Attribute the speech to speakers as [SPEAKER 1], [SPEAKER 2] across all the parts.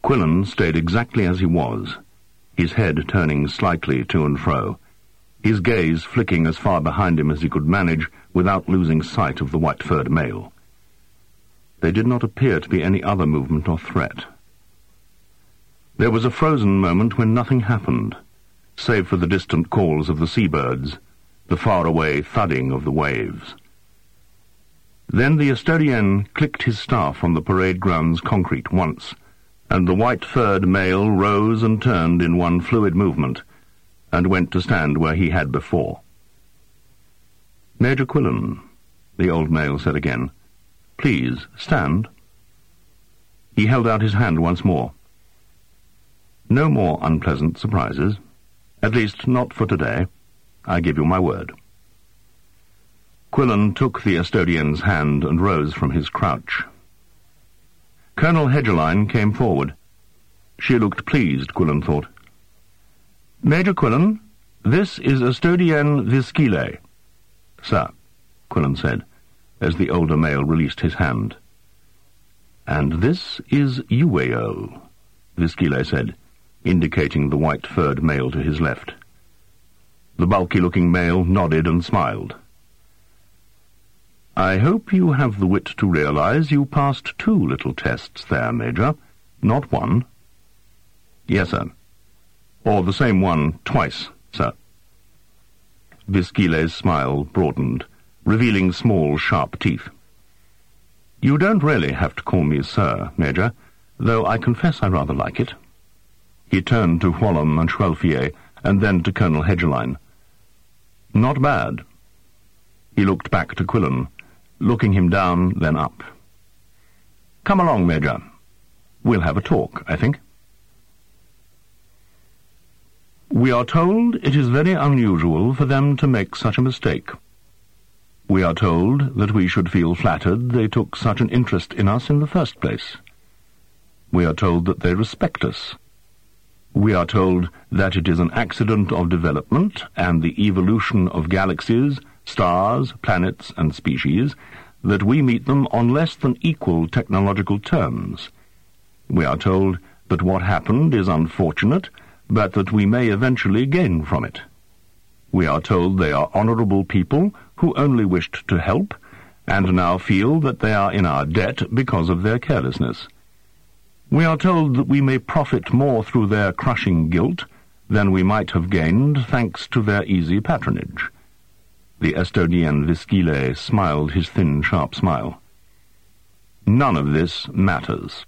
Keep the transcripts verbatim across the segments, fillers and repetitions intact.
[SPEAKER 1] Quillen stayed exactly as he was, his head turning slightly to and fro, his gaze flicking as far behind him as he could manage without losing sight of the white-furred male. There did not appear to be any other movement or threat. There was a frozen moment when nothing happened, save for the distant calls of the seabirds, the far-away thudding of the waves. Then the Estonian clicked his staff on the parade ground's concrete once, and the white-furred male rose and turned in one fluid movement, and went to stand where he had before. "Major Quillen," the old male said again, "please stand." He held out his hand once more. "No more unpleasant surprises. At least, not for today. I give you my word." Quillen took the Estonian's hand and rose from his crouch. Colonel Hedgeline came forward. She looked pleased, Quillen thought. "Major Quillen, this is Estonian Viskile." "Sir," Quillen said, as the older male released his hand. "And this is Ueo," Viskile said, indicating the white-furred male to his left. The bulky-looking male nodded and smiled. "I hope you have the wit to realize you passed two little tests there, Major, not one." "Yes, sir." "Or the same one twice, sir." Viskile's smile broadened, revealing small, sharp teeth. "You don't really have to call me sir, Major, though I confess I rather like it." He turned to Whallam and Schwelfier, and then to Colonel Hedgeline. "Not bad." He looked back to Quillen, looking him down, then up. "Come along, Major. We'll have a talk, I think." "We are told it is very unusual for them to make such a mistake. We are told that we should feel flattered they took such an interest in us in the first place. We are told that they respect us. We are told that it is an accident of development and the evolution of galaxies, stars, planets, and species, that we meet them on less than equal technological terms. We are told that what happened is unfortunate, but that we may eventually gain from it. We are told they are honorable people who only wished to help, and now feel that they are in our debt because of their carelessness. We are told that we may profit more through their crushing guilt than we might have gained thanks to their easy patronage." The Estonian Viskile smiled his thin, sharp smile. "None of this matters."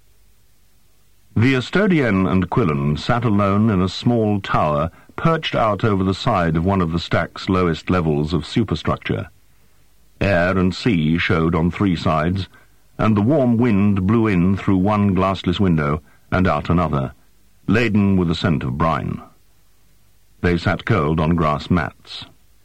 [SPEAKER 1] The Estonian and Quillen sat alone in a small tower perched out over the side of one of the stack's lowest levels of superstructure. Air and sea showed on three sides, and the warm wind blew in through one glassless window and out another, laden with the scent of brine. They sat curled on grass mats.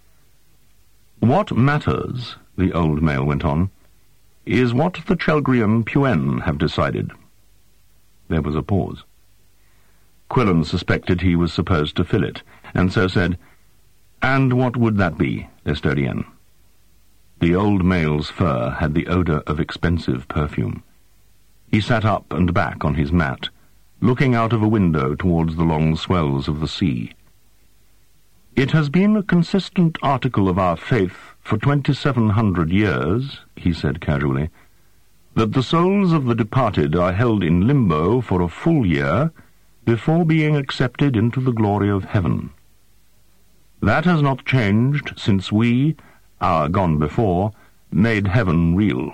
[SPEAKER 1] "What matters," the old male went on, "is what the Chelgrian Puen have decided." There was a pause. Quillen suspected he was supposed to fill it, and so said, "And what would that be, Estonian?" The old male's fur had the odour of expensive perfume. He sat up and back on his mat, looking out of a window towards the long swells of the sea. "It has been a consistent article of our faith for twenty-seven hundred years," he said casually, "that the souls of the departed are held in limbo for a full year before being accepted into the glory of heaven. That has not changed since we, our gone before, made heaven real.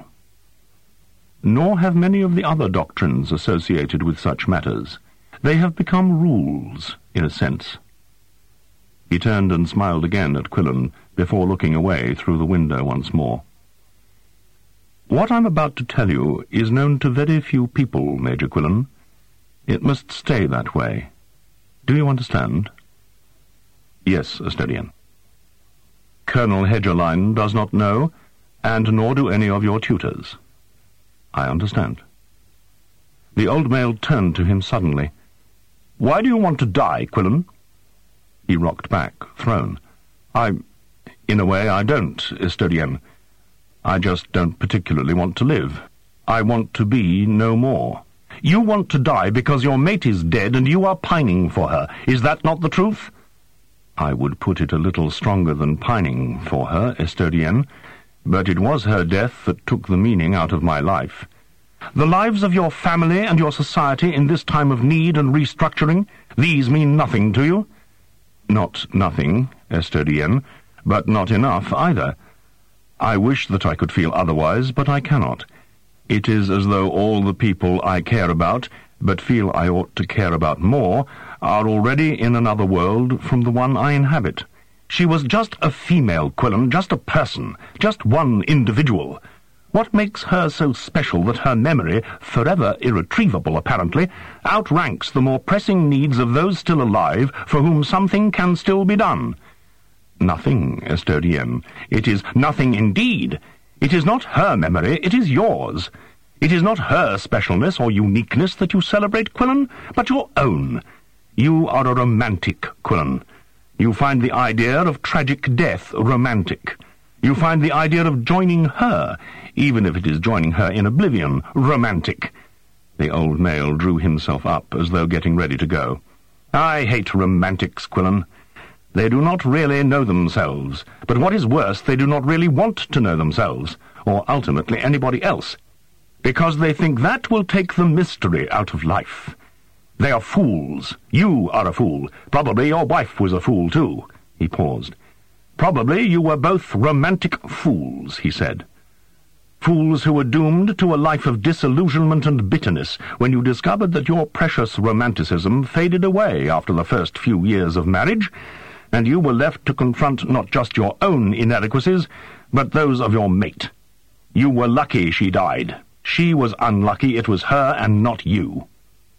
[SPEAKER 1] Nor have many of the other doctrines associated with such matters. They have become rules, in a sense." He turned and smiled again at Quillen before looking away through the window once more. "What I'm about to tell you is known to very few people, Major Quillen. It must stay that way. Do you understand?" "Yes, Estonian." "Colonel Hedgeline does not know, and nor do any of your tutors." "I understand." The old male turned to him suddenly. "Why do you want to die, Quillen?" He rocked back, thrown. I... In a way, I don't, Estonian. I just don't particularly want to live. I want to be no more. You want to die because your mate is dead and you are pining for her. Is that not the truth?" "I would put it a little stronger than pining for her, Estodienne, but it was her death that took the meaning out of my life." "The lives of your family and your society in this time of need and restructuring, these mean nothing to you?" "Not nothing, Estodienne, but not enough either. I wish that I could feel otherwise, but I cannot. It is as though all the people I care about, but feel I ought to care about more, are already in another world from the one I inhabit. She was just a female, Quillan, just a person, just one individual. What makes her so special that her memory, forever irretrievable apparently, outranks the more pressing needs of those still alive for whom something can still be done?" "Nothing, Estodienne. It is nothing indeed. It is not her memory, it is yours. It is not her specialness or uniqueness that you celebrate, Quillan, but your own. You are a romantic, Quillan. You find the idea of tragic death romantic. You find the idea of joining her, even if it is joining her in oblivion, romantic." The old male drew himself up as though getting ready to go. "I hate romantics, Quillan. They do not really know themselves, but what is worse, they do not really want to know themselves, or ultimately anybody else, because they think that will take the mystery out of life. They are fools. You are a fool. Probably your wife was a fool too." He paused. "Probably you were both romantic fools," he said. "Fools who were doomed to a life of disillusionment and bitterness when you discovered that your precious romanticism faded away after the first few years of marriage, and you were left to confront not just your own inadequacies, but those of your mate. You were lucky she died. She was unlucky. It was her and not you."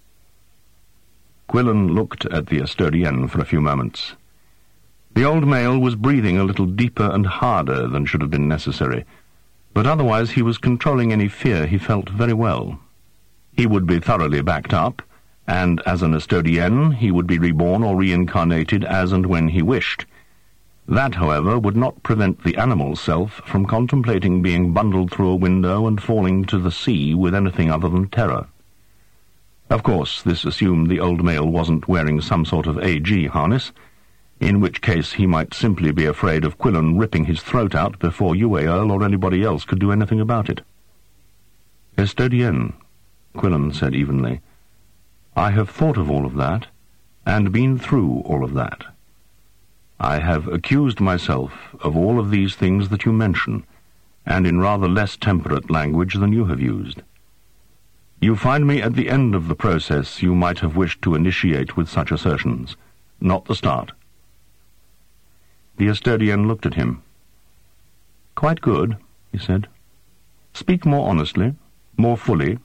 [SPEAKER 1] Quillan looked at the Estodienne for a few moments. The old male was breathing a little deeper and harder than should have been necessary, but otherwise he was controlling any fear he felt very well. He would be thoroughly backed up, and as an Estodienne he would be reborn or reincarnated as and when he wished. That, however, would not prevent the animal self from contemplating being bundled through a window and falling to the sea with anything other than terror. Of course, this assumed the old male wasn't wearing some sort of A G harness, in which case he might simply be afraid of Quillan ripping his throat out before Yuearl or anybody else could do anything about it. "Estodienne," Quillan said evenly, "I have thought of all of that, and been through all of that. I have accused myself of all of these things that you mention, and in rather less temperate language than you have used. You find me at the end of the process you might have wished to initiate with such assertions, not the start." The Estodienne looked at him. "Quite good," he said. "Speak more honestly, more fully."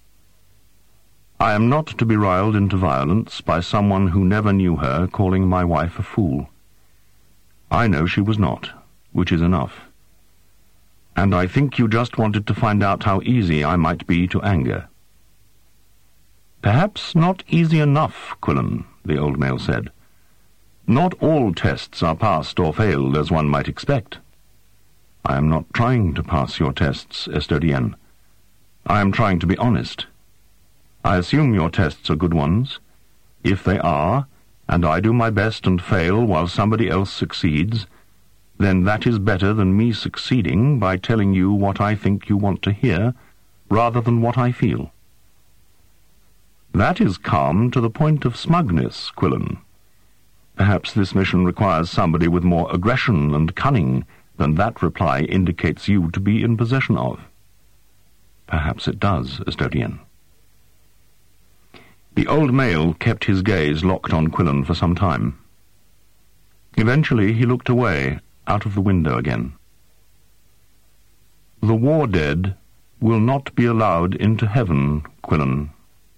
[SPEAKER 1] "I am not to be riled into violence by someone who never knew her calling my wife a fool. I know she was not, which is enough. And I think you just wanted to find out how easy I might be to anger." "Perhaps not easy enough, Quillan," the old male said. "Not all tests are passed or failed as one might expect. I am not trying to pass your tests, Estodienne. I am trying to be honest. I assume your tests are good ones. If they are, and I do my best and fail while somebody else succeeds, then that is better than me succeeding by telling you what I think you want to hear, rather than what I feel. That is calm to the point of smugness, Quillan. Perhaps this mission requires somebody with more aggression and cunning than that reply indicates you to be in possession of. Perhaps it does, Estodienne." The old male kept his gaze locked on Quillan for some time. Eventually he looked away, out of the window again. "The war dead will not be allowed into heaven, Quillan."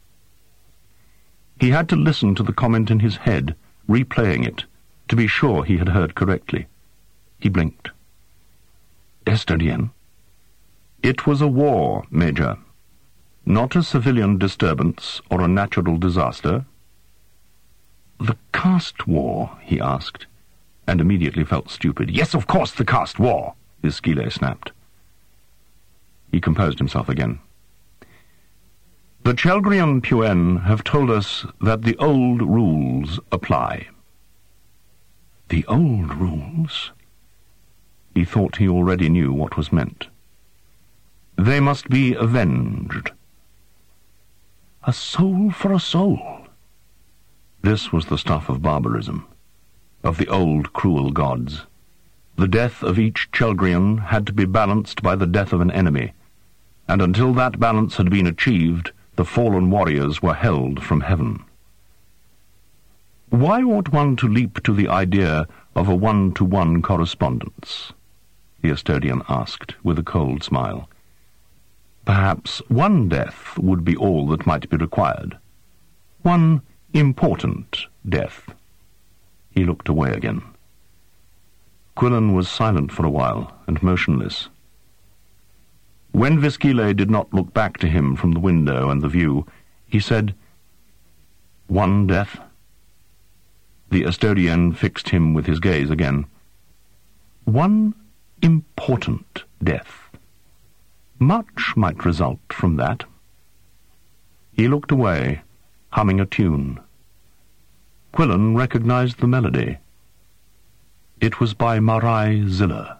[SPEAKER 1] He had to listen to the comment in his head, replaying it, to be sure he had heard correctly. He blinked. "Estodienne?" "It was a war, Major. Not a civilian disturbance or a natural disaster." "The caste war?" he asked, and immediately felt stupid. "Yes, of course, the caste war," his skele snapped. He composed himself again. The Chelgrian Puen have told us that the old rules apply. The old rules? He thought he already knew what was meant. They must be avenged. A soul for a soul. This was the stuff of barbarism, of the old cruel gods. The death of each Chelgrian had to be balanced by the death of an enemy, and until that balance had been achieved, the fallen warriors were held from heaven. Why ought one to leap to the idea of a one-to-one correspondence? The Estonian asked, with a cold smile. Perhaps one death would be all that might be required. One important death. He looked away again. Quillen was silent for a while, and motionless. When Viskile did not look back to him from the window and the view, he said, "One death?" The Estonian fixed him with his gaze again. "One important death. Much might result from that." He looked away, humming a tune. Quillen recognized the melody. It was by Marai Zilla.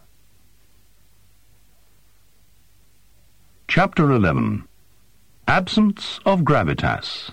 [SPEAKER 1] Chapter eleven. Absence of Gravitas.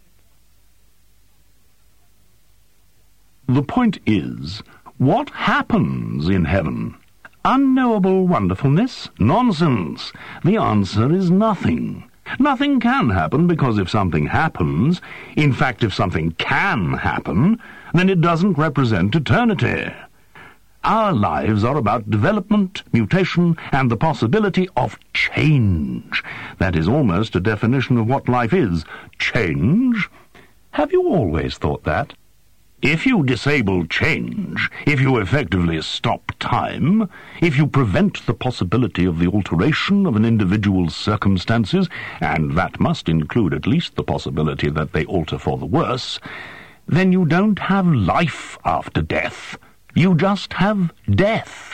[SPEAKER 1] The point is, what happens in heaven? Unknowable wonderfulness? Nonsense. The answer is nothing. Nothing can happen, because if something happens, in fact if something can happen, then it doesn't represent eternity. Our lives are about development, mutation, and the possibility of change. That is almost a definition of what life is. Change? Have you always thought that? If you disable change, if you effectively stop time, if you prevent the possibility of the alteration of an individual's circumstances, and that must include at least the possibility that they alter for the worse, then you don't have life after death. You just have death.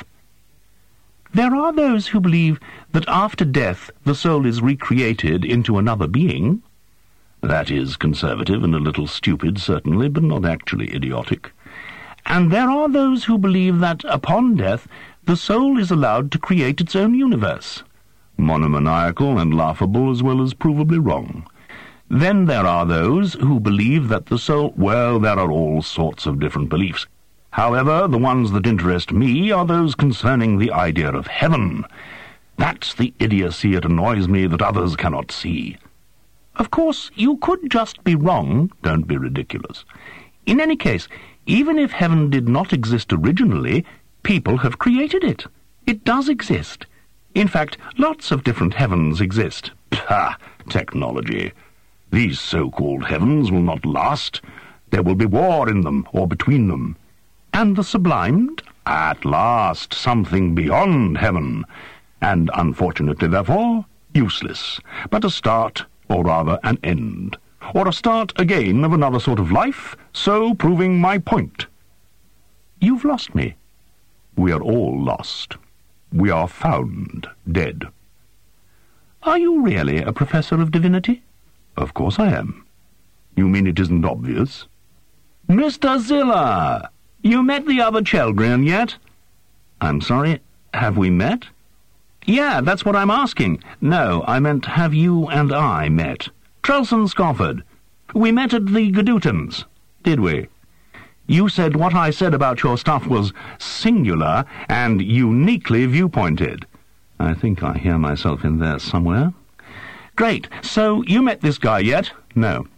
[SPEAKER 1] There are those who believe that after death the soul is recreated into another being. That is conservative and a little stupid, certainly, but not actually idiotic. And there are those who believe that, upon death, the soul is allowed to create its own universe. Monomaniacal and laughable as well as provably wrong. Then there are those who believe that the soul... Well, there are all sorts of different beliefs. However, the ones that interest me are those concerning the idea of heaven. That's the idiocy it annoys me that others cannot see. Of course, you could just be wrong. Don't be ridiculous. In any case, even if heaven did not exist originally, people have created it. It does exist. In fact, lots of different heavens exist. Pah! Technology. These so-called heavens will not last. There will be war in them, or between them. And the sublimed? At last, something beyond heaven. And unfortunately, therefore, useless. But a start... or rather an end, or a start again of another sort of life, so proving my point. You've lost me. We are all lost. We are found dead. Are you really a professor of divinity? Of course I am. You mean it isn't obvious? Mister Zilla! You met the other Chelgrian yet? I'm sorry, have we met? Yeah, that's what I'm asking. No, I meant have you and I met? Trelson Scofford. We met at the Gadutans. Did we? You said what I said about your stuff was singular and uniquely viewpointed. I think I hear myself in there somewhere. Great. So you met this guy yet? No.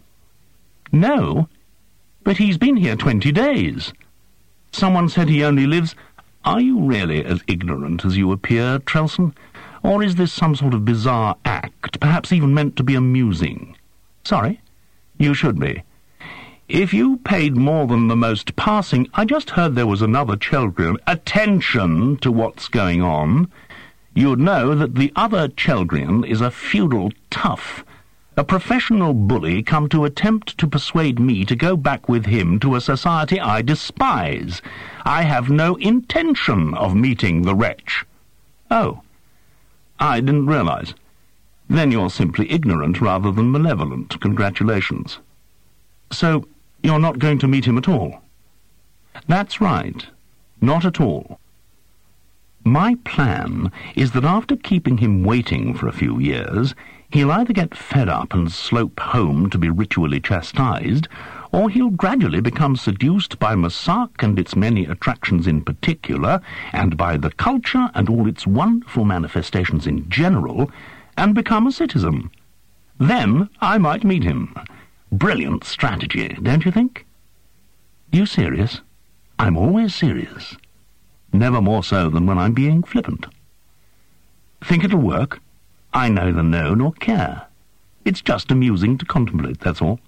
[SPEAKER 1] No? But he's been here twenty days. Someone said he only lives... Are you really as ignorant as you appear, Trelson? Or is this some sort of bizarre act, perhaps even meant to be amusing? Sorry? You should be. If you paid more than the most passing... I just heard there was another Chelgrian. Attention to what's going on. You'd know that the other Chelgrian is a feudal tough, a professional bully come to attempt to persuade me to go back with him to a society I despise. I have no intention of meeting the wretch. Oh, I didn't realize. Then you're simply ignorant rather than malevolent. Congratulations. So, you're not going to meet him at all? That's right. Not at all. My plan is that after keeping him waiting for a few years, he'll either get fed up and slope home to be ritually chastised, or he'll gradually become seduced by Massac and its many attractions in particular, and by the culture and all its wonderful manifestations in general, and become a citizen. Then I might meet him. Brilliant strategy, don't you think? You serious? I'm always serious. Never more so than when I'm being flippant. Think it'll work? I neither know nor care. It's just amusing to contemplate, that's all.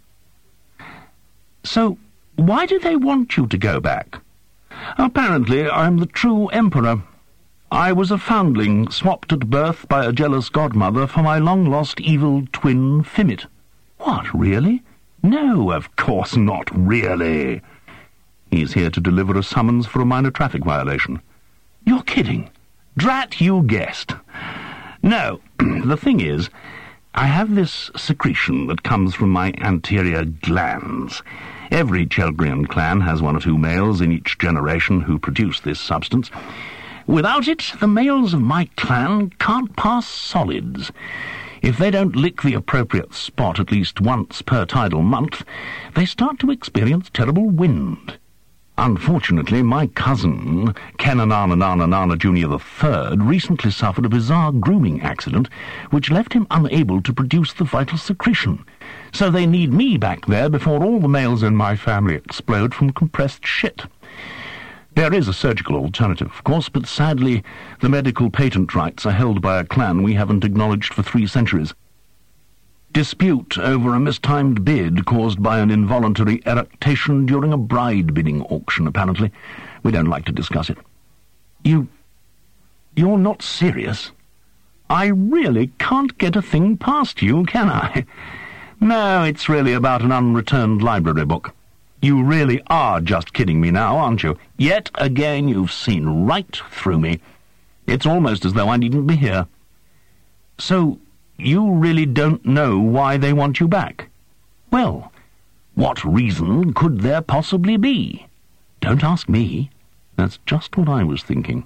[SPEAKER 1] So, why do they want you to go back? Apparently I'm the true emperor. I was a foundling, swapped at birth by a jealous godmother for my long-lost evil twin Fimmit. What, really? No, of course not really. He's here to deliver a summons for a minor traffic violation. You're kidding. Drat, you guessed. No, the thing is, I have this secretion that comes from my anterior glands. Every Chelgrian clan has one or two males in each generation who produce this substance. Without it, the males of my clan can't pass solids. If they don't lick the appropriate spot at least once per tidal month, they start to experience terrible wind. Unfortunately, my cousin, Kenananananana Junior the Third, recently suffered a bizarre grooming accident which left him unable to produce the vital secretion. So they need me back there before all the males in my family explode from compressed shit. There is a surgical alternative, of course, but sadly the medical patent rights are held by a clan we haven't acknowledged for three centuries. Dispute over a mistimed bid caused by an involuntary eructation during a bride bidding auction, apparently. We don't like to discuss it. You... you're not serious? I really can't get a thing past you, can I? No, it's really about an unreturned library book. You really are just kidding me now, aren't you? Yet again you've seen right through me. It's almost as though I needn't be here. So... you really don't know why they want you back? Well, what reason could there possibly be? Don't ask me. That's just what I was thinking.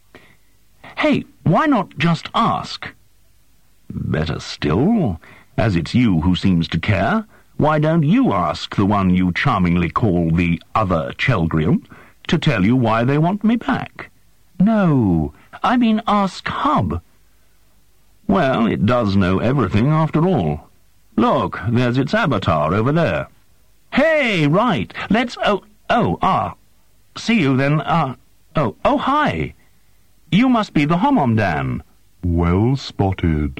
[SPEAKER 1] Hey, why not just ask? Better still, as it's you who seems to care, why don't you ask the one you charmingly call the other Chelgrian to tell you why they want me back? No, I mean ask Hub. Well, it does know everything after all. Look, there's its avatar over there. Hey, right, let's... Oh, oh, ah, see you then, ah, oh, oh, hi. You must be the Homomdan.
[SPEAKER 2] Well spotted.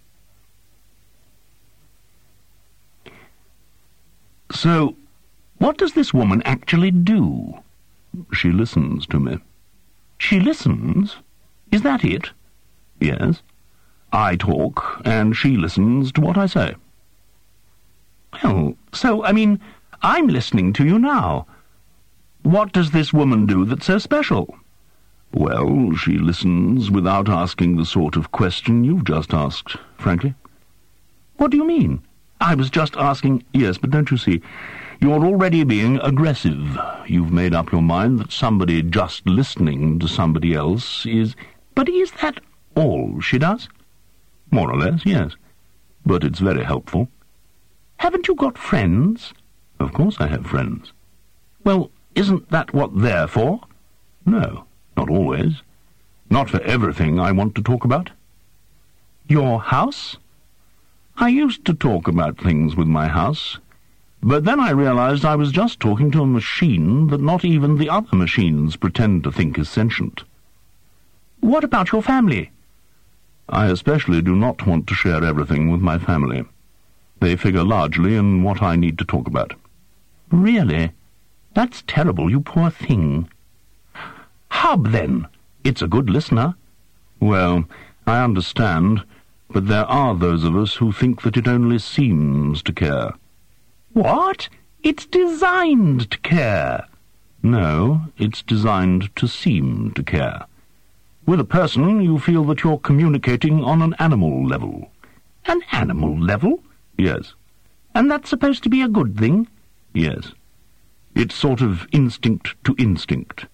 [SPEAKER 1] So, what does this woman actually do?
[SPEAKER 2] She listens to me.
[SPEAKER 1] She listens? Is that it?
[SPEAKER 2] Yes.
[SPEAKER 1] I talk, and she listens to what I say. Well, so, I mean, I'm listening to you now. What does this woman do that's so special?
[SPEAKER 2] Well, she listens without asking the sort of question you've just asked, frankly.
[SPEAKER 1] What do you mean? I was just asking...
[SPEAKER 2] Yes, but don't you see, you're already being aggressive. You've made up your mind that somebody just listening to somebody else is...
[SPEAKER 1] But is that all she does?
[SPEAKER 2] More or less, yes. But it's very helpful.
[SPEAKER 1] Haven't you got friends?
[SPEAKER 2] Of course I have friends.
[SPEAKER 1] Well, isn't that what they're for?
[SPEAKER 2] No, not always. Not for everything I want to talk about.
[SPEAKER 1] Your house?
[SPEAKER 2] I used to talk about things with my house, but then I realized I was just talking to a machine that not even the other machines pretend to think is sentient.
[SPEAKER 1] What about your family?
[SPEAKER 2] I especially do not want to share everything with my family. They figure largely in what I need to talk about.
[SPEAKER 1] Really? That's terrible, you poor thing. Hub, then. It's a good listener.
[SPEAKER 2] Well, I understand, but there are those of us who think that it only seems to care.
[SPEAKER 1] What? It's designed to care.
[SPEAKER 2] No, it's designed to seem to care.
[SPEAKER 1] With a person, you feel that you're communicating on an animal level.
[SPEAKER 2] An animal level?
[SPEAKER 1] Yes.
[SPEAKER 2] And that's supposed to be a good thing?
[SPEAKER 1] Yes. It's sort of instinct to instinct.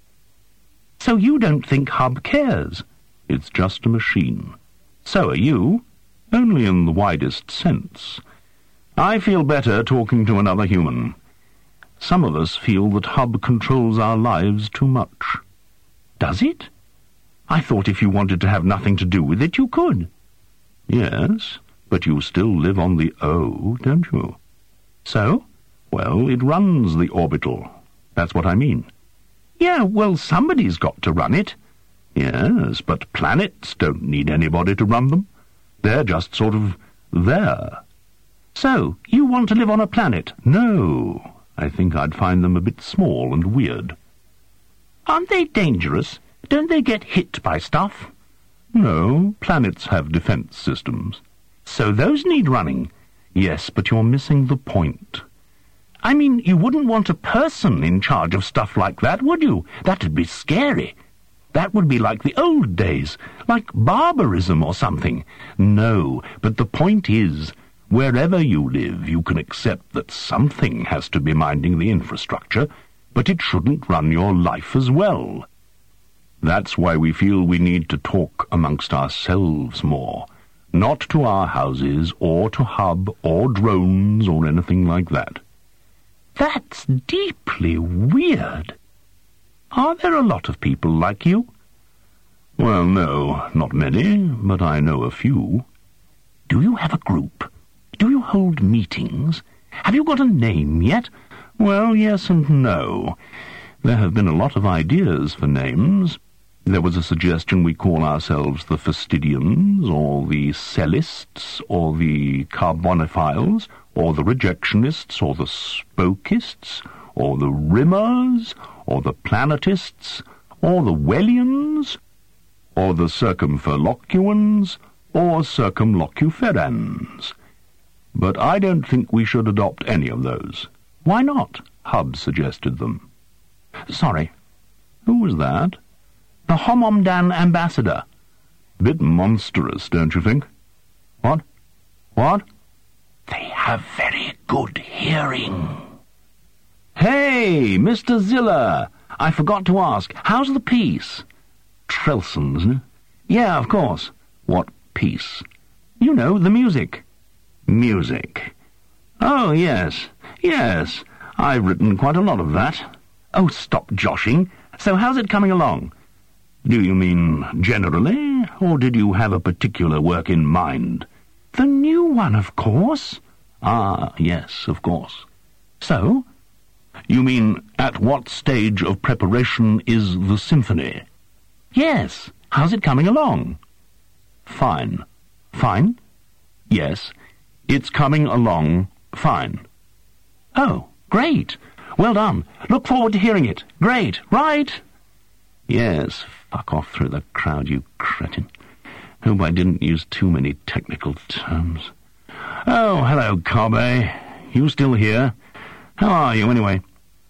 [SPEAKER 2] So you don't think Hub cares?
[SPEAKER 1] It's just a machine.
[SPEAKER 2] So are you.
[SPEAKER 1] Only in the widest sense. I feel better talking to another human. Some of us feel that Hub controls our lives too much.
[SPEAKER 2] Does it? I thought if you wanted to have nothing to do with it, you could.
[SPEAKER 1] Yes, but you still live on the O, don't you?
[SPEAKER 2] So?
[SPEAKER 1] Well, it runs the orbital. That's what I mean.
[SPEAKER 2] Yeah, well, somebody's got to run it.
[SPEAKER 1] Yes, but planets don't need anybody to run them. They're just sort of there.
[SPEAKER 2] So, you want to live on a planet?
[SPEAKER 1] No, I think I'd find them a bit small and weird.
[SPEAKER 2] Aren't they dangerous? Don't they get hit by stuff?
[SPEAKER 1] No, planets have defense systems.
[SPEAKER 2] So those need running?
[SPEAKER 1] Yes, but you're missing the point.
[SPEAKER 2] I mean, you wouldn't want a person in charge of stuff like that, would you? That'd be scary. That would be like the old days, like barbarism or something.
[SPEAKER 1] No, but the point is, wherever you live, you can accept that something has to be minding the infrastructure, but it shouldn't run your life as well. That's why we feel we need to talk amongst ourselves more, not to our houses or to Hub or drones or anything like that.
[SPEAKER 2] That's deeply weird. Are there a lot of people like you?
[SPEAKER 1] Well, no, not many, but I know a few.
[SPEAKER 2] Do you have a group? Do you hold meetings? Have you got a name yet?
[SPEAKER 1] Well, yes and no. There have been a lot of ideas for names. There was a suggestion we call ourselves the Fastidians, or the Cellists, or the Carbonophiles, or the Rejectionists, or the Spokists, or the Rimmers, or the Planetists, or the Wellians, or the Circumferlocuans, or Circumlocuferans. But I don't think we should adopt any of those.
[SPEAKER 2] Why not?
[SPEAKER 1] Hub suggested them.
[SPEAKER 2] Sorry.
[SPEAKER 1] Who was that?
[SPEAKER 2] The Homomdan ambassador.
[SPEAKER 1] Bit monstrous, don't you think? What? What?
[SPEAKER 2] They have very good hearing.
[SPEAKER 1] Hey, Mister Ziller! I forgot to ask, how's the piece? Trelson, isn't it?
[SPEAKER 2] Yeah, of course.
[SPEAKER 1] What piece?
[SPEAKER 2] You know, the music.
[SPEAKER 1] Music. Oh, yes, yes. I've written quite a lot of that.
[SPEAKER 2] Oh, stop joshing. So how's it coming along?
[SPEAKER 1] Do you mean generally, or did you have a particular work in mind?
[SPEAKER 2] The new one, of course.
[SPEAKER 1] Ah, yes, of course.
[SPEAKER 2] So?
[SPEAKER 1] You mean, at what stage of preparation is the symphony?
[SPEAKER 2] Yes. How's it coming along?
[SPEAKER 1] Fine.
[SPEAKER 2] Fine?
[SPEAKER 1] Yes. It's coming along fine.
[SPEAKER 2] Oh, great. Well done. Look forward to hearing it. Great, right?
[SPEAKER 1] Yes, fuck off through the crowd, you cretin. Hope I didn't use too many technical terms. Oh, hello, Carbe. You still here? How are you, anyway?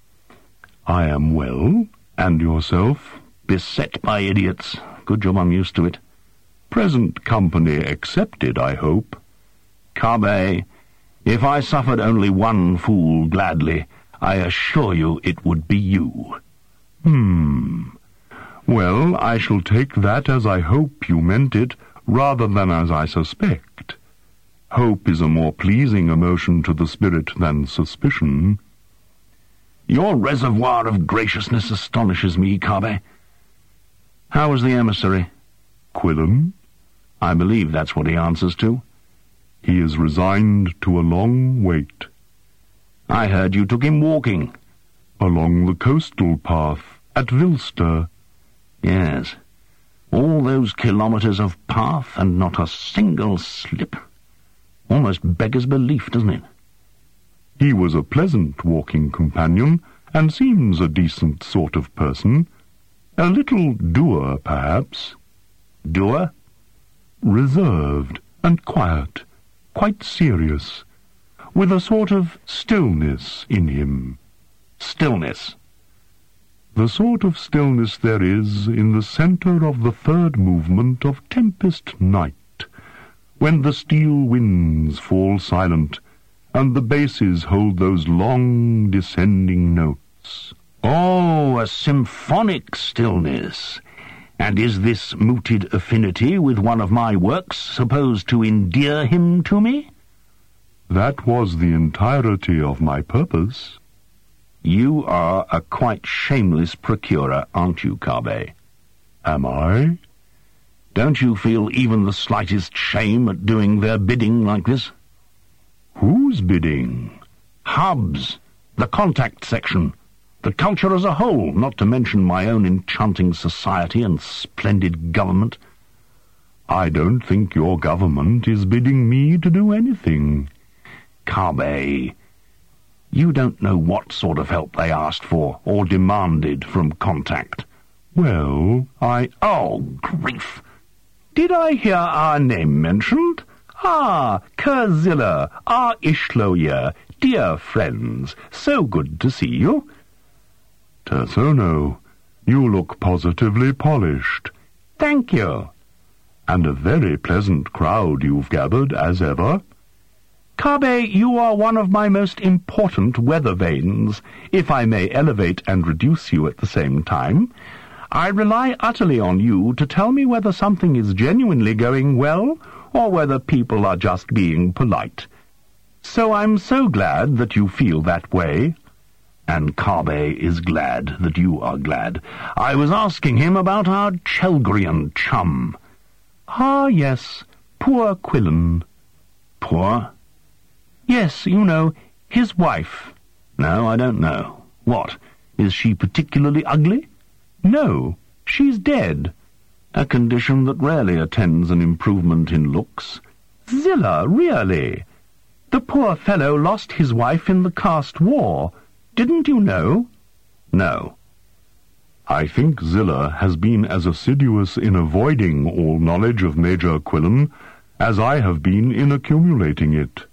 [SPEAKER 1] I am well. And yourself? Beset by idiots. Good job I'm used to it. Present company accepted, I hope. Carbe, if I suffered only one fool gladly, I assure you it would be you. Hmm. Well, I shall take that as I hope you meant it, rather than as I suspect. Hope is a more pleasing emotion to the spirit than suspicion. Your reservoir of graciousness astonishes me, Carbe. How was the emissary? Quillen? I believe that's what he answers to. He is resigned to a long wait. I heard you took him walking. Along the coastal path, at Vilster. Yes. All those kilometres of path and not a single slip. Almost beggars belief, doesn't it? He was a pleasant walking companion, and seems a decent sort of person. A little dour, perhaps. Dour? Reserved and quiet, quite serious, with a sort of stillness in him. Stillness? The sort of stillness there is in the centre of the third movement of Tempest Night, when the steel winds fall silent, and the basses hold those long descending notes.
[SPEAKER 2] Oh, a symphonic stillness. And is this mooted affinity with one of my works supposed to endear him to me?
[SPEAKER 1] That was the entirety of my purpose.
[SPEAKER 2] You are a quite shameless procurer, aren't you, Kaabe?
[SPEAKER 1] Am I?
[SPEAKER 2] Don't you feel even the slightest shame at doing their bidding like this?
[SPEAKER 1] Whose bidding?
[SPEAKER 2] Hub's, the contact section, the culture as a whole, not to mention my own enchanting society and splendid government.
[SPEAKER 1] I don't think your government is bidding me to do anything.
[SPEAKER 2] Kaabe, you don't know what sort of help they asked for or demanded from Contact.
[SPEAKER 1] Well, I...
[SPEAKER 2] Oh, grief! Did I hear our name mentioned? Ah, Kurzilla, our Ishloya, dear friends, so good to see you.
[SPEAKER 1] Tersono, you look positively polished.
[SPEAKER 2] Thank you.
[SPEAKER 1] And a very pleasant crowd you've gathered, as ever.
[SPEAKER 2] Kaabe, you are one of my most important weather vanes, if I may elevate and reduce you at the same time. I rely utterly on you to tell me whether something is genuinely going well, or whether people are just being polite. So I'm so glad that you feel that way. And Kaabe is glad that you are glad. I was asking him about our Chelgrian chum. Ah, yes, poor Quillen.
[SPEAKER 1] Poor?
[SPEAKER 2] Yes, you know, his wife. No, I don't know. What, is she particularly ugly? No, she's dead. A condition that rarely attends an improvement in looks. Zilla, really? The poor fellow lost his wife in the caste war. Didn't you know? No.
[SPEAKER 1] I think Zilla has been as assiduous in avoiding all knowledge of Major Quillen as I have been in accumulating it.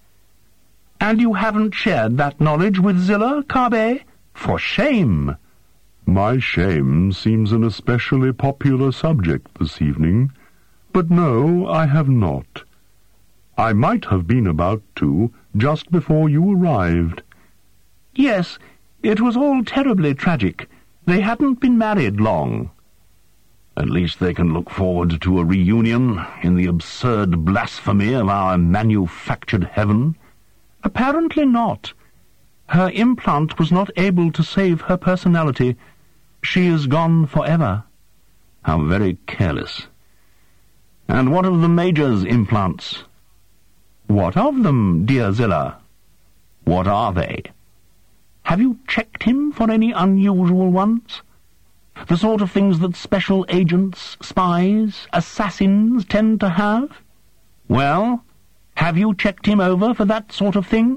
[SPEAKER 2] And you haven't shared that knowledge with Zilla, Kaabe? For shame!
[SPEAKER 1] My shame seems an especially popular subject this evening, but no, I have not. I might have been about to, just before you arrived.
[SPEAKER 2] Yes, it was all terribly tragic. They hadn't been married long. At least they can look forward to a reunion in the absurd blasphemy of our manufactured heaven. Apparently not. Her implant was not able to save her personality. She is gone forever. How very careless. And what of the Major's implants? What of them, dear Zilla? What are they? Have you checked him for any unusual ones? The sort of things that special agents, spies, assassins tend to have? Well, have you checked him over for that sort of thing?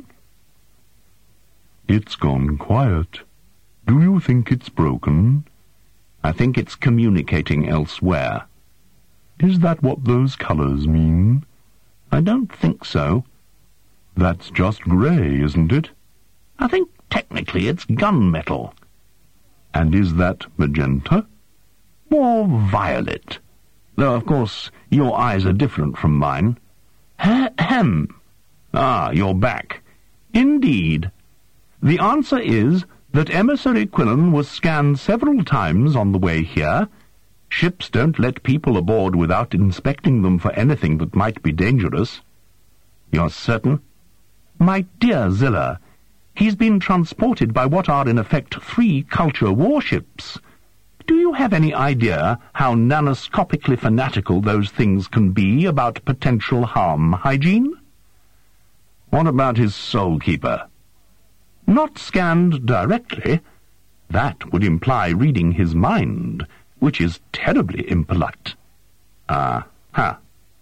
[SPEAKER 1] It's gone quiet. Do you think it's broken?
[SPEAKER 2] I think it's communicating elsewhere.
[SPEAKER 1] Is that what those colours mean?
[SPEAKER 2] I don't think so.
[SPEAKER 1] That's just grey, isn't it?
[SPEAKER 2] I think technically it's gunmetal.
[SPEAKER 1] And is that magenta?
[SPEAKER 2] More violet. Though, of course, your eyes are different from mine. Ahem. Ah, you're back. Indeed. The answer is that Emissary Quillen was scanned several times on the way here. Ships don't let people aboard without inspecting them for anything that might be dangerous. You're certain? My dear Zilla, he's been transported by what are in effect three culture warships. Do you have any idea how nanoscopically fanatical those things can be about potential harm hygiene? What about his soul-keeper? Not scanned directly. That would imply reading his mind, which is terribly impolite. Ah-ha.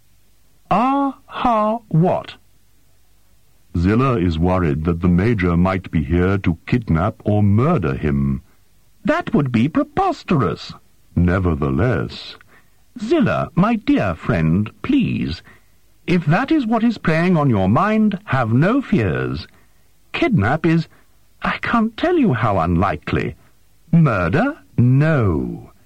[SPEAKER 2] Ah-ha what?
[SPEAKER 1] Zilla is worried that the Major might be here to kidnap or murder him.
[SPEAKER 2] That would be preposterous.
[SPEAKER 1] Nevertheless.
[SPEAKER 2] Zilla, my dear friend, please. If that is what is preying on your mind, have no fears. Kidnap is... I can't tell you how unlikely. Murder? No.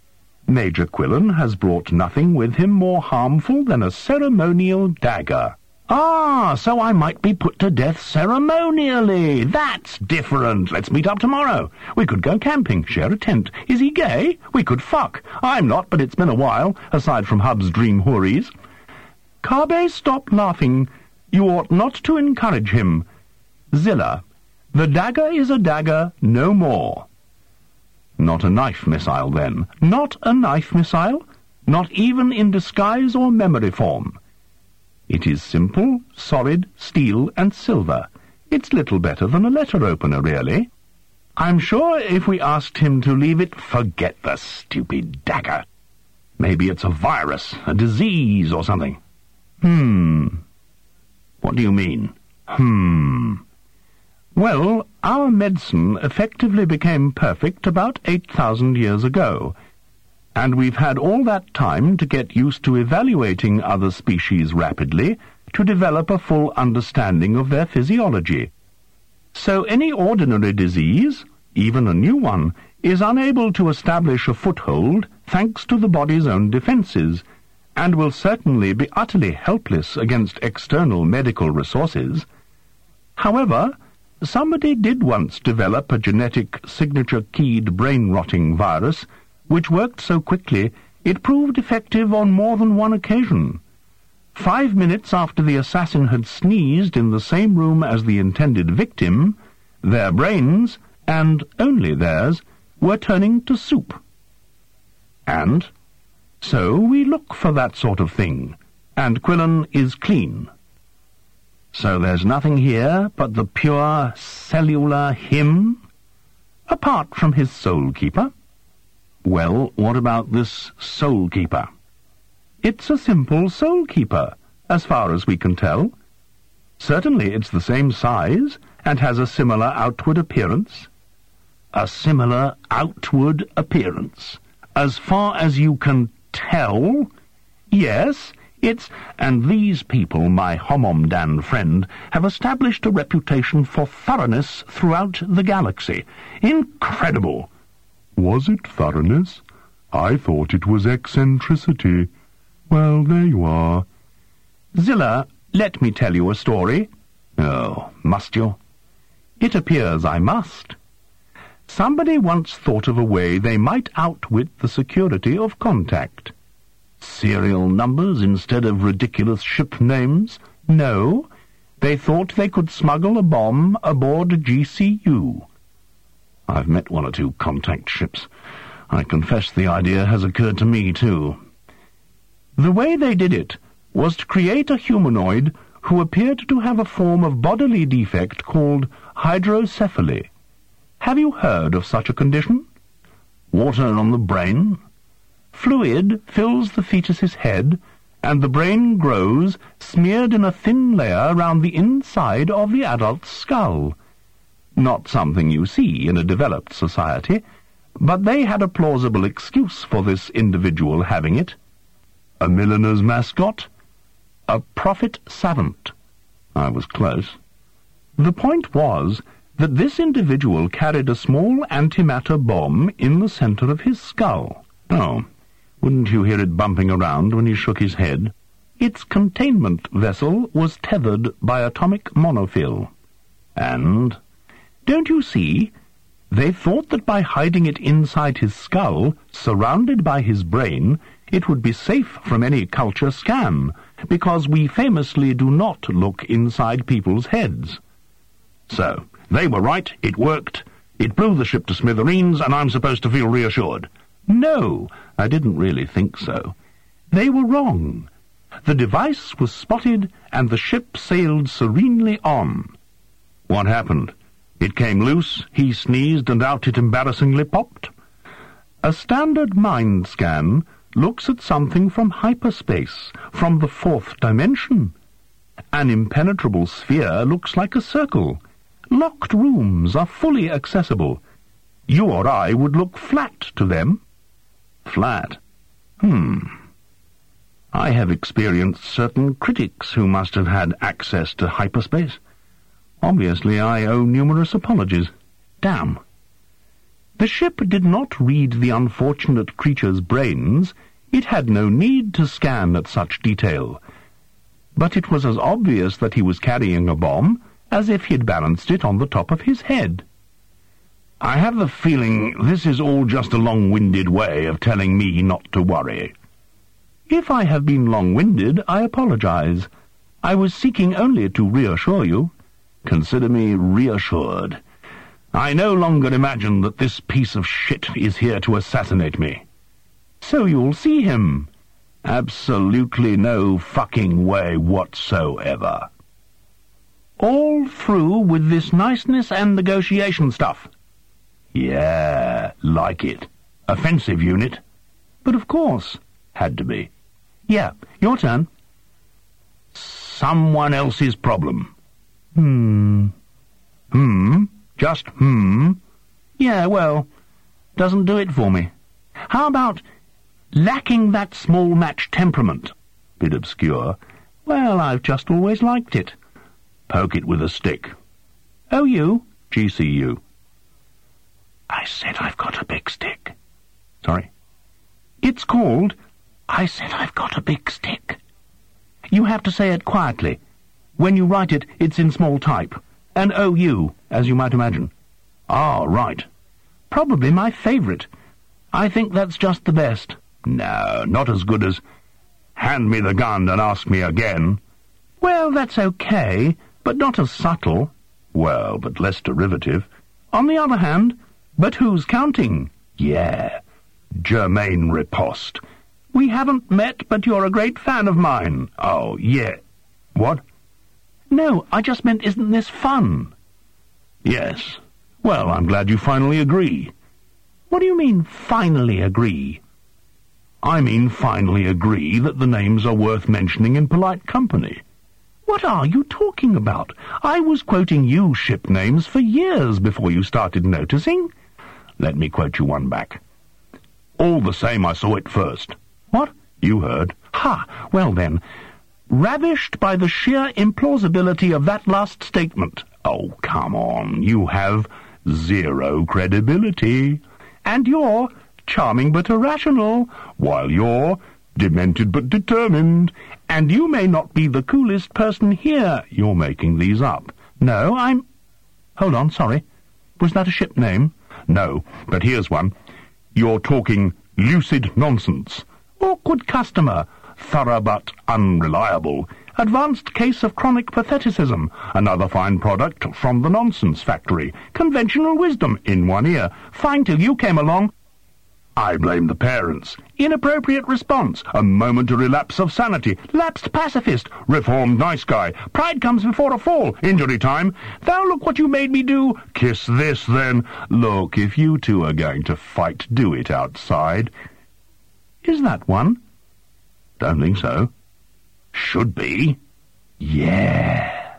[SPEAKER 1] Major Quillen has brought nothing with him more harmful than a ceremonial dagger.
[SPEAKER 2] Ah, so I might be put to death ceremonially. That's different. Let's meet up tomorrow. We could go camping, share a tent. Is he gay? We could fuck. I'm not, but it's been a while, aside from Hub's dream houris.
[SPEAKER 1] Kabe, stop laughing. You ought not to encourage him. Zilla, the dagger is a dagger, no more. Not a knife missile, then. Not a knife missile, not even in disguise or memory form. It is simple, solid, steel and silver. It's little better than a letter opener, really. I'm sure if we asked him to leave it, forget the stupid dagger. Maybe it's a virus, a disease or something. Hmm. What do you mean? Hmm. Well, our medicine effectively became perfect about eight thousand years ago, and we've had all that time to get used to evaluating other species rapidly to develop a full understanding of their physiology. So any ordinary disease, even a new one, is unable to establish a foothold thanks to the body's own defenses, and will certainly be utterly helpless against external medical resources. However, somebody did once develop a genetic signature-keyed brain-rotting virus which worked so quickly it proved effective on more than one occasion. Five minutes after the assassin had sneezed in the same room as the intended victim, their brains, and only theirs, were turning to soup. And so we look for that sort of thing, and Quillen is clean. So there's nothing here but the pure cellular him, apart from his soul-keeper.
[SPEAKER 2] Well, what about this soul-keeper?
[SPEAKER 1] It's a simple soul-keeper, as far as we can tell. Certainly it's the same size, and has a similar outward appearance.
[SPEAKER 2] A similar outward appearance? As far as you can tell?
[SPEAKER 1] Yes, it's...
[SPEAKER 2] And these people, my Homomdan friend, have established a reputation for thoroughness throughout the galaxy. Incredible!
[SPEAKER 3] Was it thoroughness? I thought it was eccentricity. Well, there you are.
[SPEAKER 1] Zilla, let me tell you a story.
[SPEAKER 2] Oh, must you?
[SPEAKER 1] It appears I must. Somebody once thought of a way they might outwit the security of contact.
[SPEAKER 2] Serial numbers instead of ridiculous ship names?
[SPEAKER 1] No, they thought they could smuggle a bomb aboard G C U.
[SPEAKER 2] I've met one or two contact ships. I confess the idea has occurred to me, too.
[SPEAKER 1] The way they did it was to create a humanoid who appeared to have a form of bodily defect called hydrocephaly. Have you heard of such a condition?
[SPEAKER 2] Water on the brain?
[SPEAKER 1] Fluid fills the fetus's head, and the brain grows, smeared in a thin layer round the inside of the adult's skull. Not something you see in a developed society, but they had a plausible excuse for this individual having it.
[SPEAKER 2] A milliner's mascot?
[SPEAKER 1] A prophet savant.
[SPEAKER 2] I was close.
[SPEAKER 1] The point was that this individual carried a small antimatter bomb in the centre of his skull.
[SPEAKER 2] Oh, wouldn't you hear it bumping around when he shook his head?
[SPEAKER 1] Its containment vessel was tethered by atomic monofill.
[SPEAKER 2] And...
[SPEAKER 1] Don't you see? They thought that by hiding it inside his skull, surrounded by his brain, it would be safe from any culture scam, because we famously do not look inside people's heads.
[SPEAKER 2] So, they were right, it worked, it blew the ship to smithereens, and I'm supposed to feel reassured.
[SPEAKER 1] No, I didn't really think so. They were wrong. The device was spotted, and the ship sailed serenely on.
[SPEAKER 2] What happened? It came loose, he sneezed, and out it embarrassingly popped.
[SPEAKER 1] A standard mind scan looks at something from hyperspace, from the fourth dimension. An impenetrable sphere looks like a circle. Locked rooms are fully accessible. You or I would look flat to them.
[SPEAKER 2] Flat? Hmm. I have experienced certain critics who must have had access to hyperspace. Obviously, I owe numerous apologies. Damn.
[SPEAKER 1] The ship did not read the unfortunate creature's brains. It had no need to scan at such detail. But it was as obvious that he was carrying a bomb as if he'd balanced it on the top of his head. I have the feeling this is all just a long-winded way of telling me not to worry. If I have been long-winded, I apologize. I was seeking only to reassure you. Consider me reassured. I no longer imagine that this piece of shit is here to assassinate me. So you'll see him. Absolutely no fucking way whatsoever. All through with this niceness and negotiation stuff. Yeah, like it. Offensive unit. But of course, had to be. Yeah, your turn. Someone else's problem. Hmm. Hmm? Just hmm? Yeah, well, doesn't do it for me. How about lacking that small match temperament? Bit obscure. Well, I've just always liked it. Poke it with a stick. O U? G C U. I said I've got a big stick. Sorry? It's called, I said I've got a big stick. You have to say it quietly. When you write it, it's in small type. And O U, as you might imagine. Ah, right. Probably my favourite. I think that's just the best. No, not as good as, hand me the gun and ask me again. Well, that's okay, but not as subtle. Well, but less derivative. On the other hand, but who's counting? Yeah, Germaine riposte. We haven't met, but you're a great fan of mine. Oh, yeah. What? No, I just meant, isn't this fun? Yes. Well, I'm glad you finally agree. What do you mean, finally agree? I mean finally agree that the names are worth mentioning in polite company. What are you talking about? I was quoting you ship names for years before you started noticing. Let me quote you one back. All the same, I saw it first. What? You heard. Ha! Well then, ravished by the sheer implausibility of that last statement. Oh, come on, you have zero credibility. And you're charming but irrational, while you're demented but determined. And you may not be the coolest person here. You're making these up. No, I'm... Hold on, sorry. Was that a ship name? No, but here's one. You're talking lucid nonsense. Awkward customer. Thorough but unreliable. Advanced case of chronic patheticism. Another fine product from the nonsense factory. Conventional wisdom in one ear. Fine till you came along. I blame the parents. Inappropriate response. A momentary lapse of sanity. Lapsed pacifist. Reformed nice guy. Pride comes before a fall. Injury time. Thou look what you made me do. Kiss this, then. Look, if you two are going to fight, do it outside. Is that one? Don't think so. Should be. Yeah.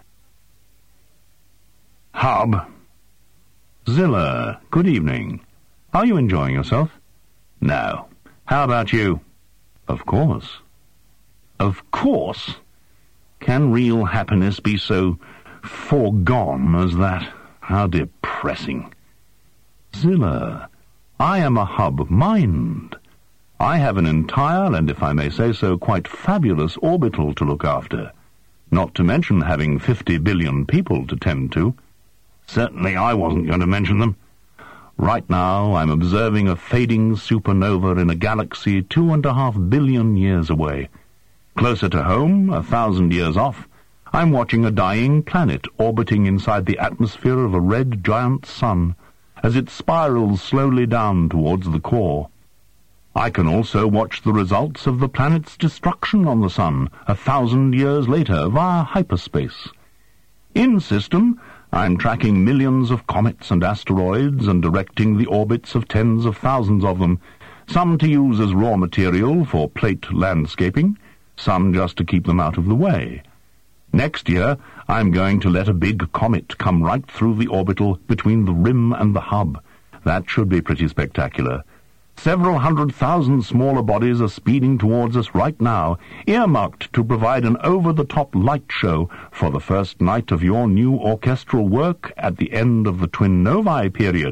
[SPEAKER 1] Hub. Zilla, good evening. Are you enjoying yourself? No. How about you? Of course. Of course? Can real happiness be so foregone as that? How depressing. Zilla, I am a hub mind. I have an entire, and if I may say so, quite fabulous orbital to look after, not to mention having fifty billion people to tend to. Certainly I wasn't going to mention them. Right now I'm observing a fading supernova in a galaxy two and a half billion years away. Closer to home, a thousand years off, I'm watching a dying planet orbiting inside the atmosphere of a red giant sun as it spirals slowly down towards the core. I can also watch the results of the planet's destruction on the sun a thousand years later via hyperspace. In system, I'm tracking millions of comets and asteroids and directing the orbits of tens of thousands of them, some to use as raw material for plate landscaping, some just to keep them out of the way. Next year, I'm going to let a big comet come right through the orbital between the rim and the hub. That should be pretty spectacular. Several hundred thousand smaller bodies are speeding towards us right now, earmarked to provide an over-the-top light show for the first night of your new orchestral work at the end of the Twin Novae period.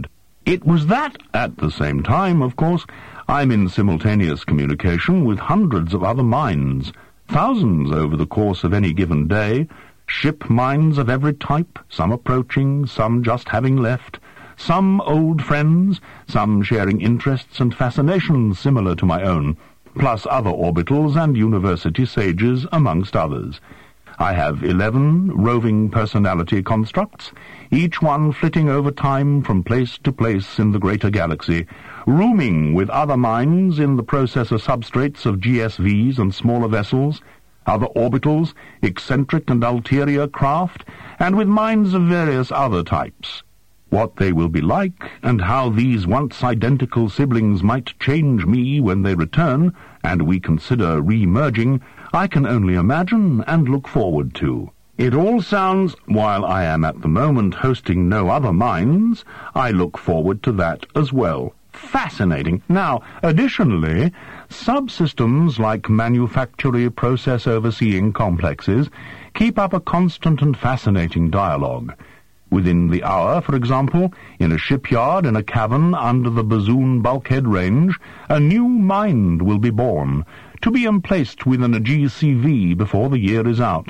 [SPEAKER 1] It was that, at the same time, of course, I'm in simultaneous communication with hundreds of other minds, thousands over the course of any given day, ship minds of every type, some approaching, some just having left, some old friends, some sharing interests and fascinations similar to my own, plus other orbitals and university sages, amongst others. I have eleven roving personality constructs, each one flitting over time from place to place in the greater galaxy, rooming with other minds in the processor substrates of G S Vs and smaller vessels, other orbitals, eccentric and ulterior craft, and with minds of various other types. What they will be like, and how these once identical siblings might change me when they return, and we consider re-merging, I can only imagine and look forward to. It all sounds, while I am at the moment hosting no other minds, I look forward to that as well. Fascinating. Now, additionally, subsystems like manufactory process overseeing complexes keep up a constant and fascinating dialogue. Within the hour, for example, in a shipyard in a cavern under the Bazoon bulkhead range, a new mind will be born, to be emplaced within a G C V before the year is out.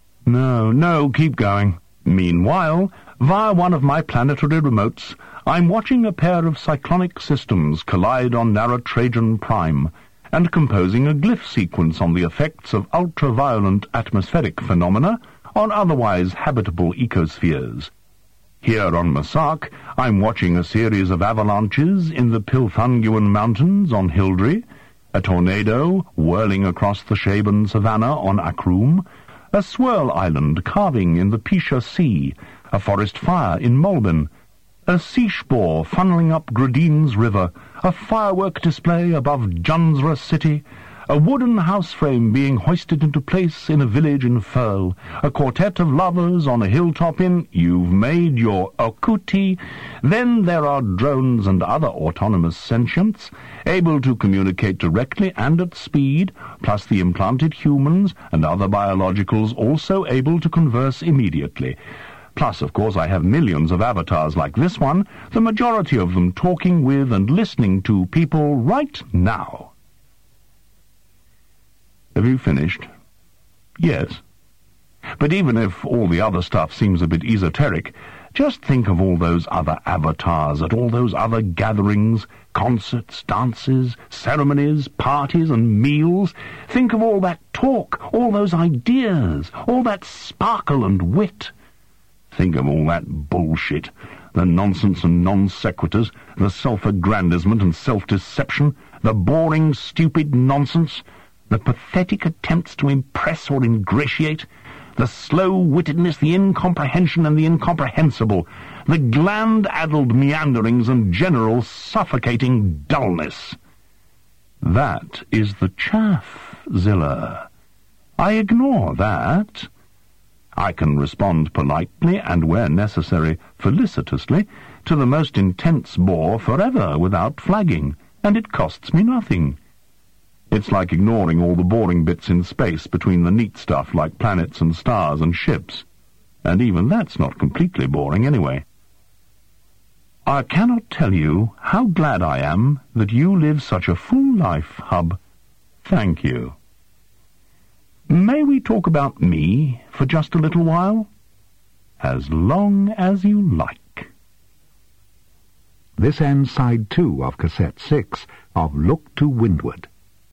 [SPEAKER 1] No, no, keep going. Meanwhile, via one of my planetary remotes, I'm watching a pair of cyclonic systems collide on Narra Trajan Prime, and composing a glyph sequence on the effects of ultraviolet atmospheric phenomena on otherwise habitable ecospheres. Here on Masak, I'm watching a series of avalanches in the Pilthunguan Mountains on Hildry, a tornado whirling across the Shaban Savannah on Akroom, a swirl island carving in the Pisha Sea, a forest fire in Molben, a sea spore funneling up Gradine's River, a firework display above Junsra City, a wooden house frame being hoisted into place in a village in Furl, a quartet of lovers on a hilltop in You've Made Your Okuti. Then there are drones and other autonomous sentients, able to communicate directly and at speed, plus the implanted humans and other biologicals also able to converse immediately. Plus, of course, I have millions of avatars like this one, the majority of them talking with and listening to people right now. Have you finished? Yes. But even if all the other stuff seems a bit esoteric, just think of all those other avatars at all those other gatherings, concerts, dances, ceremonies, parties and meals. Think of all that talk, all those ideas, all that sparkle and wit. Think of all that bullshit, the nonsense and non-sequiturs, the self-aggrandizement and self-deception, the boring, stupid nonsense, the pathetic attempts to impress or ingratiate, the slow-wittedness, the incomprehension and the incomprehensible, the gland-addled meanderings and general suffocating dullness. That is the chaff, Zilla. I ignore that. I can respond politely and, where necessary, felicitously, to the most intense bore forever without flagging, and it costs me nothing. It's like ignoring all the boring bits in space between the neat stuff like planets and stars and ships. And even that's not completely boring anyway. I cannot tell you how glad I am that you live such a full life, Hub. Thank you. May we talk about me for just a little while? As long as you like.
[SPEAKER 4] This ends side two of cassette six of Look to Windward.